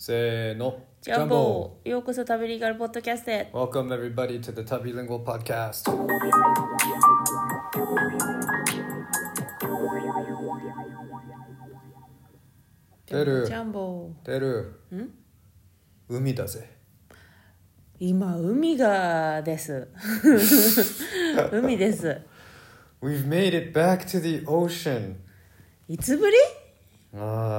せーの。 ジャンボー、ようこそ旅リーガルポッドキャストへ。 Welcome everybody to the Tabilingual podcast. てるジャンボてるー。 海だぜ。 今海がです海です。 We've made it back to the ocean. いつぶり？ The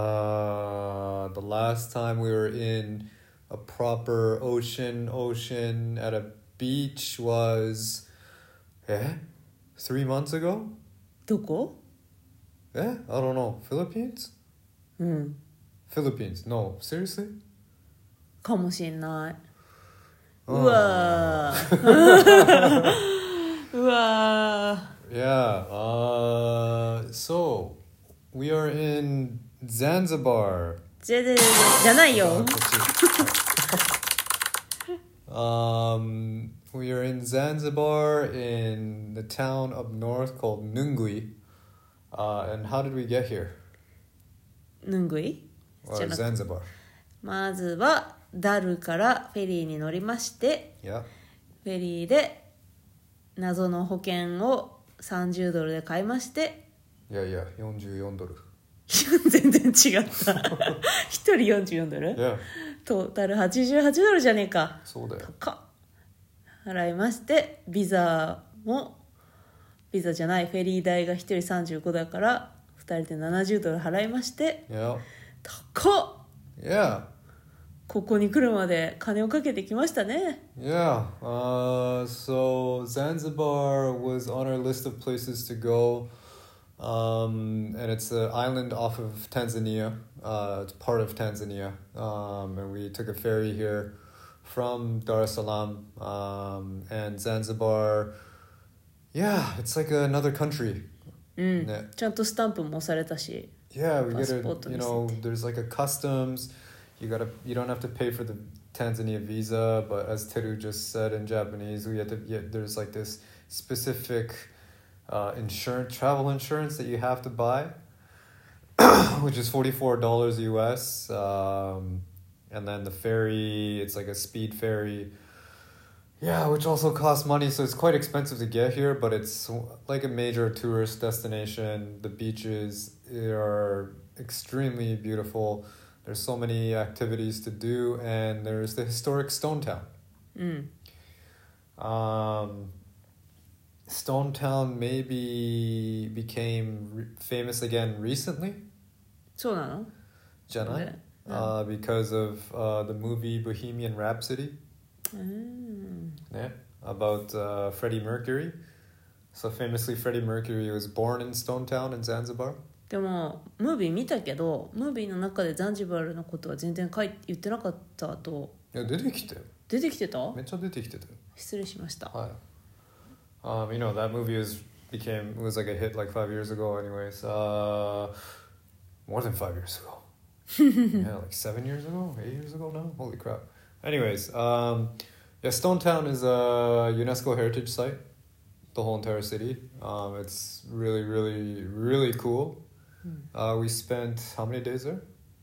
last time we were in a proper ocean at a beach was 3 months ago? どこ？ I don't know. Philippines? うん、 Philippines. No, seriously? かもしんない。 うんうわーうわ Yeah. So we are in Zanzibar. ーじゃないよ。 We are in Zanzibar in the town up north called Nungui. And how did we get here? ぬんぐい Or Zanzibar. まずはダルからフェリーに乗りまして、 Yeah. フェリーで謎の保険を$30で買いまして、 Yeah, $44. 全然違った一人$44、 Yeah. トータル$88じゃねえか。 そうだよ。 高っ。払いまして、ビザじゃないフェリー代が1人35だから2人で$70払いまして、 Yeah. 高っ。 Yeah. ここに来るまで金をかけてきましたね。 Yeah. So Zanzibar was on our list of places to go. And it's an island off of Tanzania. It's part of Tanzania. And we took a ferry here from Dar es Salaam. And Zanzibar, yeah, it's like another country. ね、ちゃんとスタンプも押されたし。 Yeah, we get Passport a, there's like a customs. You don't have to pay for the Tanzania visa, but as Teru just said in Japanese, there's like this specific travel insurance that you have to buy, which is $44 US. And then the ferry, it's like a speed ferry. Yeah, which also costs money, so it's quite expensive to get here, but it's like a major tourist destination. The beaches are extremely beautiful. There's so many activities to do, and there's the historic Stone Town. Stone Town maybe became famous again recently. そうなの？ Janai? Yeah. Because of the movie Bohemian Rhapsody. Yeah, about Freddie Mercury. So famously, Freddie Mercury was born in Stone Town in Zanzibar. でもムービー見たけど、ムービーの中でザンジバルのことは全然言ってなかったと。 いや、出てきたよ。 出てきてた？ めっちゃ出てきてたよ。 失礼しました。 はい。that movie was like a hit like 5 years ago anyways. More than 5 years ago. Yeah, like 7 years ago, 8 years ago now. Holy crap. Anyways, Stone Town is a UNESCO heritage site. The whole entire city. It's really, really, really cool. We spent how many days there?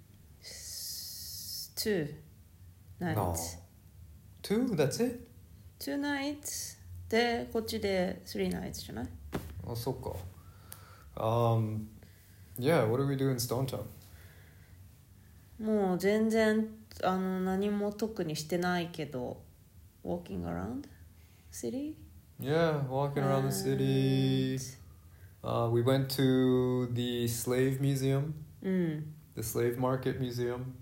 2 nights. No. 2? That's it? 2 nights でこっちで3 nights じゃない？ あ、そっか。Yeah, what do we do in Stone Town? もう全然何も特にしてないけど walking around city? Yeah, walking around the city. We went to the slave museum, the slave market museum.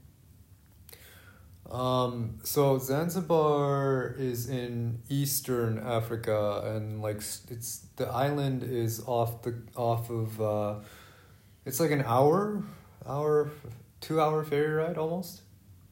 So Zanzibar is in eastern Africa, and like the island is off of it's like an hour 2-hour ferry ride almost.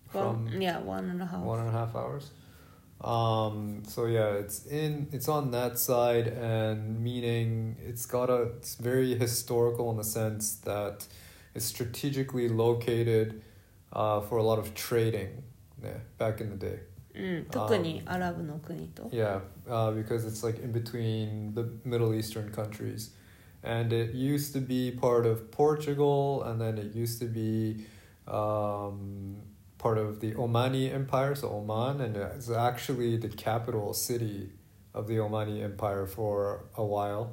1.5 hours. So yeah, it's on that side, and meaning it's very historical in the sense that it's strategically located for a lot of trading back in the day. 特にアラブの国と。 Yeah, because it's like in between the Middle Eastern countries, and it used to be part of Portugal, and then it used to be part of the Omani Empire, so Oman, and it's actually the capital city of the Omani Empire for a while.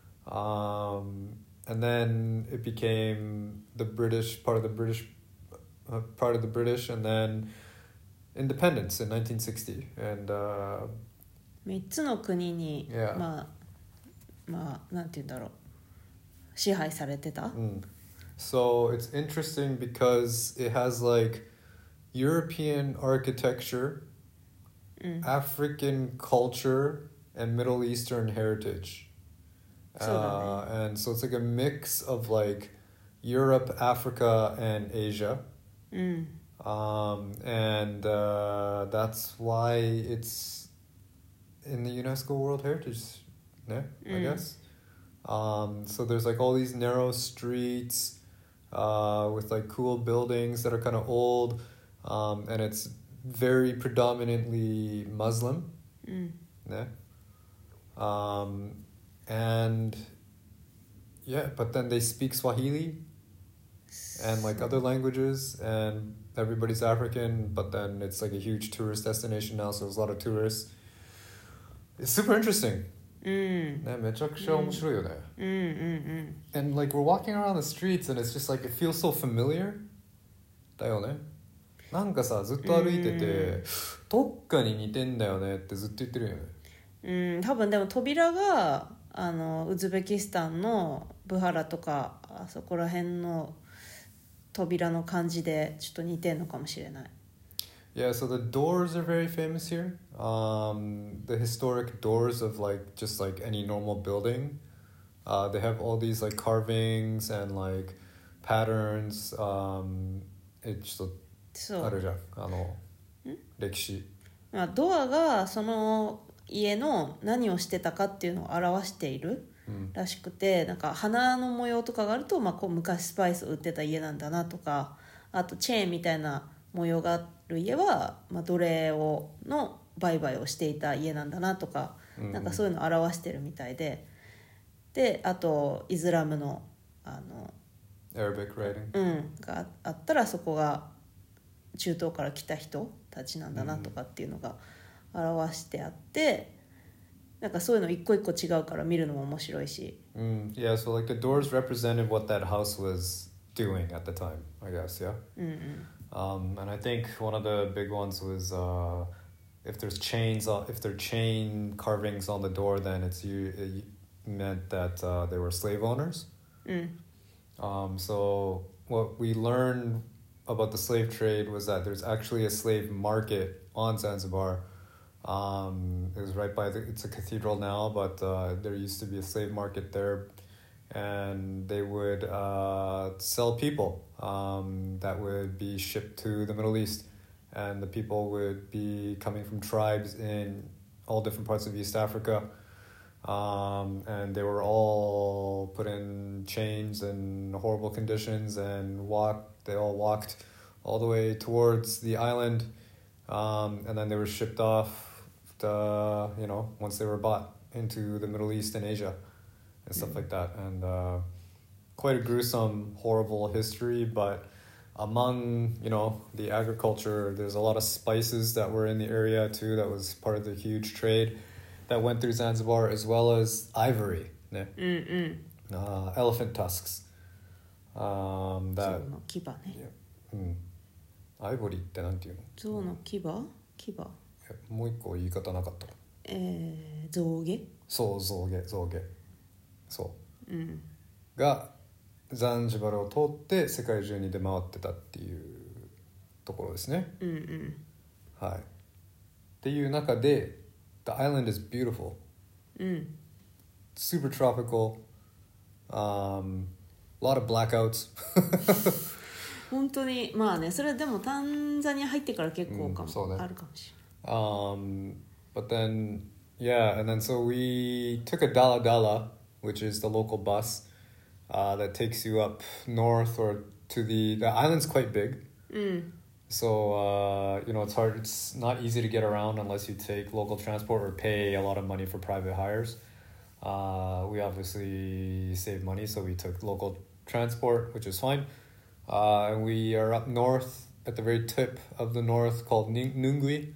And then it became the British part of the British, and then independence in 1960. And 3つの国に、 Yeah. なんて言うんだろう、支配されてた。 So it's interesting because it has like European architecture, African culture, and Middle Eastern heritage. And so it's like a mix of like Europe, Africa, and Asia. And that's why it's in the UNESCO World Heritage, I guess. So there's like all these narrow streets with like cool buildings that are kind of old, and it's very predominantly Muslim. And yeah, but then they speak Swahili and like other languages, and everybody's African, but then it's like a huge tourist destination now, so there's a lot of tourists. It's super interesting. ね、めちゃくちゃ面白いよね。And like we're walking around the streets and it's just like it feels so familiar. だよね。なんかさ、ずっと歩いてて、どっかに似てんだよねってずっと言ってるよね。 多分でも扉がウズベキスタンのブハラとかあそこら辺の扉の感じでちょっと似てんのかもしれない。 Yeah, so the doors are very famous here. The historic doors of like just like any normal building. They have all these like carvings and like patterns. It's あるじゃん、歴史。 ドアがその家の何をしてたかっていうのを表しているらしくて、なんか花の模様とかがあると、こう昔スパイスを売ってた家なんだなとか、あとチェーンみたいな模様がある家は、奴隷の売買をしていた家なんだなとか、なんかそういうのを表してるみたいで、であとイスラムの Arabic writing、 があったらそこが中東から来た人たちなんだなとかっていうのが表してあって、なんかそういうの一個一個違うから見るのも面白いし。 Yeah, so like the doors represented what that house was doing at the time, I guess, yeah. And I think one of the big ones was if there are chain carvings on the door, then it meant that they were slave owners. So what we learned about the slave trade was that there's actually a slave market on Zanzibar. It was right by it's a cathedral now, but there used to be a slave market there, and they would sell people that would be shipped to the Middle East, and the people would be coming from tribes in all different parts of East Africa, and they were all put in chains and horrible conditions and they all walked all the way towards the island, and then they were shipped off once they were bought into the Middle East and Asia and stuff like that. And quite a gruesome, horrible history, but among the agriculture, there's a lot of spices that were in the area too. That was part of the huge trade that went through Zanzibar, as well as ivory, elephant tusks. 象の牙ね。 アイボリーってなんていうの？ 象の牙？ もう一個言い方なかった？ 象牙？ そう、象牙。そう。がザンジバルを通って世界中に出回ってたっていうところですね。はい。っていう中で The island is beautiful. Super tropical. A lot of blackouts. 本当にそれでもタンザニア入ってから結構あるかもしれない。 But then and then so we took a Dala, which is the local bus that takes you up north or to the island's quite big. So it's not easy to get around unless you take local transport or pay a lot of money for private hires. We obviously saved money, so we took local transport, which is fine. And we are up north at the very tip of the north called Nungui.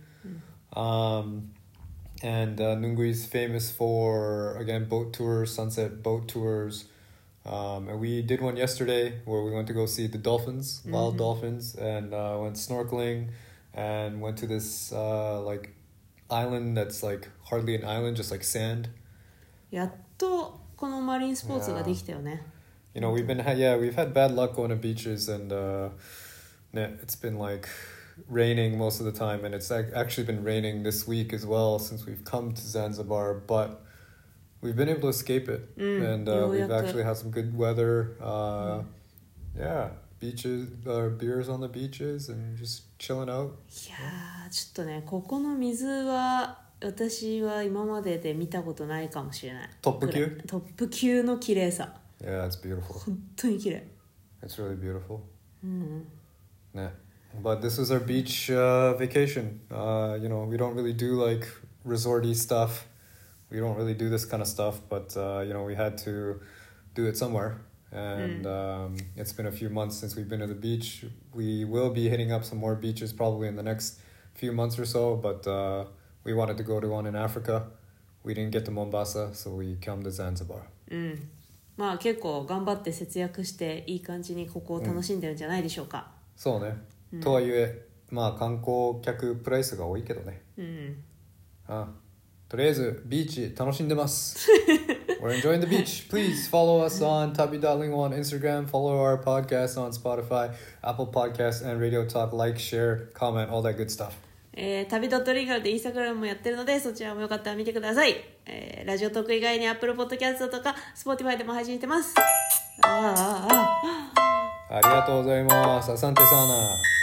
And Nungui is famous for, again, boat tours, sunset boat tours. And we did one yesterday where we went to go see the dolphins, wild dolphins, and went snorkeling and went to this like island that's like hardly an island, just like sand. やっとこのマリンスポーツができたよね。 You know, we've had bad luck going to beaches, and it's been like raining most of the time, and it's actually been raining this week as well since we've come to Zanzibar, but we've been able to escape it, and we've actually had some good weather. Beaches, beers on the beaches, and just chilling out. いやー、ちょっとね、ここの水は私は今までで見たことないかもしれない。 トップ級？ トップ級の綺麗さ。 Yeah, it's beautiful. 本当に綺麗。 It's really beautiful. ね。 But this is our beach vacation. You know, we don't really do like resorty stuff. We don't really do this kind of stuff, but you know, we had to do it somewhere. And it's been a few months since we've been to the beach. We will be hitting up some more beaches probably in the next few months or so, but we wanted to go to one in Africa. We didn't get to Mombasa, so we came to Zanzibar. まあ結構頑張って節約していい感じにここを楽しんでるんじゃないでしょうか。 そうね。とはいえ、まあ観光客プライスが多いけどね。とりあえずビーチ楽しんでます。We're enjoying the beach. Please follow us on Tabi.lingo on Instagram. Follow our podcast on Spotify, Apple Podcasts, and Radio Talk. Like, share, comment, all that good stuff. 旅.lingo でインスタグラムもやってるので、そちらもよかったら見てください。ラジオトーク以外に Apple Podcast とか Spotify でも配信してます。 ありがとうございます。アサンテサーナ。